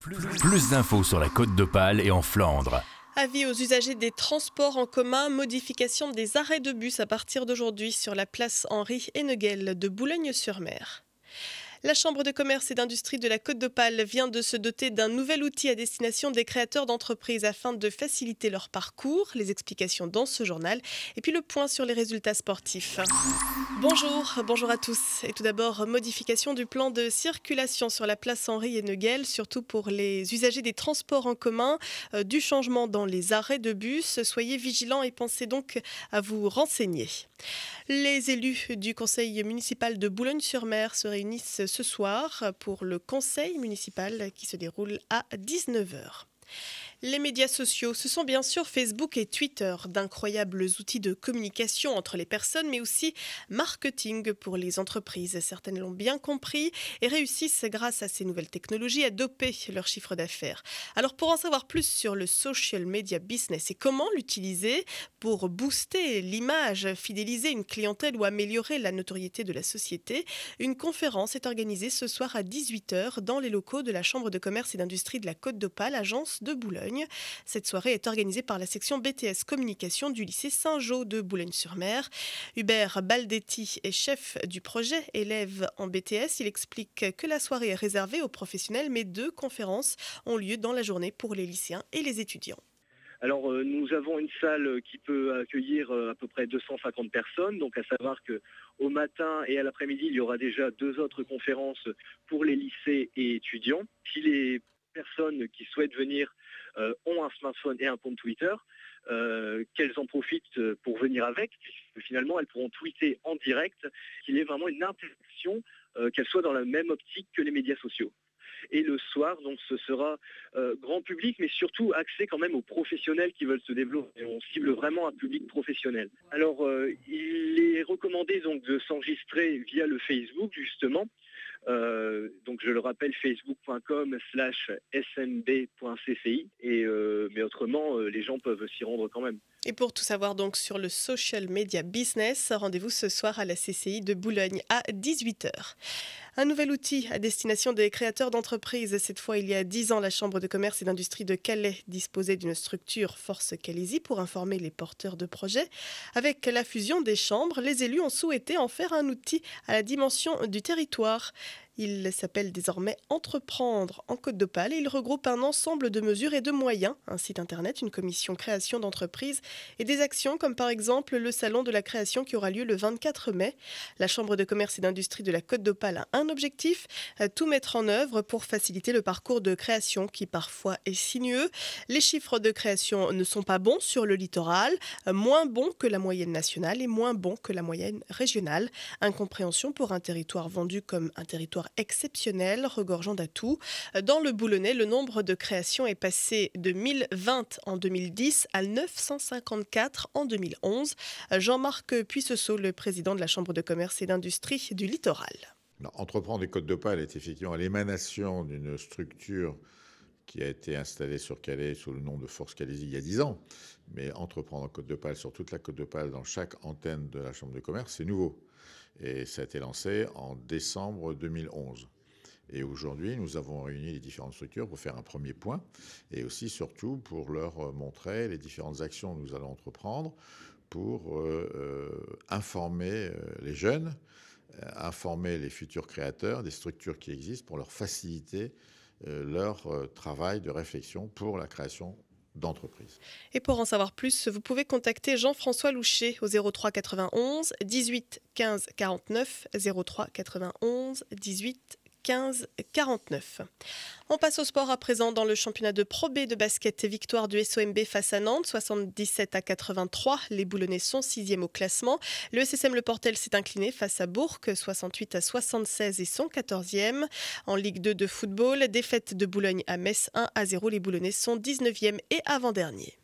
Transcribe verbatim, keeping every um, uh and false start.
Plus, plus d'infos sur la Côte d'Opale et en Flandre. Avis aux usagers des transports en commun, modification des arrêts de bus à partir d'aujourd'hui sur la place Henri Henneguel de Boulogne-sur-Mer. La Chambre de commerce et d'industrie de la Côte d'Opale vient de se doter d'un nouvel outil à destination des créateurs d'entreprises afin de faciliter leur parcours. Les explications dans ce journal et puis le point sur les résultats sportifs. Bonjour, bonjour à tous. Et tout d'abord, modification du plan de circulation sur la place Henri Henneguel, surtout pour les usagers des transports en commun, euh, du changement dans les arrêts de bus. Soyez vigilants et pensez donc à vous renseigner. Les élus du conseil municipal de Boulogne-sur-Mer se réunissent ce soir pour le conseil municipal qui se déroule à dix-neuf heures. Les médias sociaux, ce sont bien sûr Facebook et Twitter, d'incroyables outils de communication entre les personnes, mais aussi marketing pour les entreprises. Certaines l'ont bien compris et réussissent grâce à ces nouvelles technologies à doper leur chiffre d'affaires. Alors pour en savoir plus sur le social media business et comment l'utiliser pour booster l'image, fidéliser une clientèle ou améliorer la notoriété de la société, une conférence est organisée ce soir à dix-huit heures dans les locaux de la Chambre de commerce et d'industrie de la Côte d'Opale, agence de Boulogne. Cette soirée est organisée par la section B T S Communication du lycée Saint-Jean de Boulogne-sur-Mer. Hubert Baldetti est chef du projet élève en B T S. Il explique que la soirée est réservée aux professionnels, mais deux conférences ont lieu dans la journée pour les lycéens et les étudiants. Alors euh, nous avons une salle qui peut accueillir euh, à peu près deux cent cinquante personnes, donc à savoir qu'au matin et à l'après-midi, il y aura déjà deux autres conférences pour les lycées et étudiants. Si les personnes qui souhaitent venir euh, ont un smartphone et un compte Twitter, euh, qu'elles en profitent pour venir avec, puisque finalement elles pourront tweeter en direct, qu'il y ait vraiment une interaction, euh, qu'elle soit dans la même optique que les médias sociaux. Et le soir, donc, ce sera euh, grand public, mais surtout axé quand même aux professionnels qui veulent se développer. On cible vraiment un public professionnel. Alors, euh, il est recommandé donc de s'enregistrer via le Facebook, justement. Euh, donc, je le rappelle, facebook.com slash smb.cci. Et euh, mais autrement, euh, les gens peuvent s'y rendre quand même. Et pour tout savoir donc sur le social media business, rendez-vous ce soir à la C C I de Boulogne à dix-huit heures. Un nouvel outil à destination des créateurs d'entreprises. Cette fois, il y a dix ans, la Chambre de commerce et d'industrie de Calais disposait d'une structure Force Calaisie pour informer les porteurs de projets. Avec la fusion des chambres, les élus ont souhaité en faire un outil à la dimension du territoire. Il s'appelle désormais Entreprendre en Côte d'Opale et il regroupe un ensemble de mesures et de moyens, un site internet, une commission création d'entreprise et des actions comme par exemple le salon de la création qui aura lieu le vingt-quatre mai. La Chambre de commerce et d'industrie de la Côte d'Opale a un objectif, tout mettre en œuvre pour faciliter le parcours de création qui parfois est sinueux. Les chiffres de création ne sont pas bons sur le littoral, moins bons que la moyenne nationale et moins bons que la moyenne régionale. Incompréhension pour un territoire vendu comme un territoire exceptionnel, regorgeant d'atouts. Dans le Boulonnais, le nombre de créations est passé de mille vingt en deux mille dix à neuf cent cinquante-quatre en deux mille onze. Jean-Marc Puissesseau, le président de la Chambre de commerce et d'industrie du littoral. Non, Entreprendre des Côtes d'Opale est effectivement l'émanation d'une structure qui a été installée sur Calais sous le nom de Force Calaisie il y a dix ans. Mais Entreprendre en Côte d'Opale, sur toute la Côte d'Opale, dans chaque antenne de la Chambre de commerce, c'est nouveau. Et ça a été lancé en décembre deux mille onze. Et aujourd'hui, nous avons réuni les différentes structures pour faire un premier point et aussi, surtout, pour leur montrer les différentes actions que nous allons entreprendre pour euh, euh, informer euh, les jeunes, euh, informer les futurs créateurs des structures qui existent pour leur faciliter euh, leur euh, travail de réflexion pour la création d'entreprise. Et pour en savoir plus, vous pouvez contacter Jean-François Louchet au zéro trois quatre-vingt-onze dix-huit quinze quarante-neuf, zéro trois quatre-vingt-onze dix-huit quinze quarante-neuf. On passe au sport à présent dans le championnat de Pro B de basket. Victoire du S O M B face à Nantes, soixante-dix-sept à quatre-vingt-trois. Les Boulonnais sont sixième au classement. Le S S M Le Portel s'est incliné face à Bourg, soixante-huit à soixante-seize et sont quatorzième. En Ligue deux de football, défaite de Boulogne à Metz un à zéro. Les Boulonnais sont dix-neuvième et avant-dernier.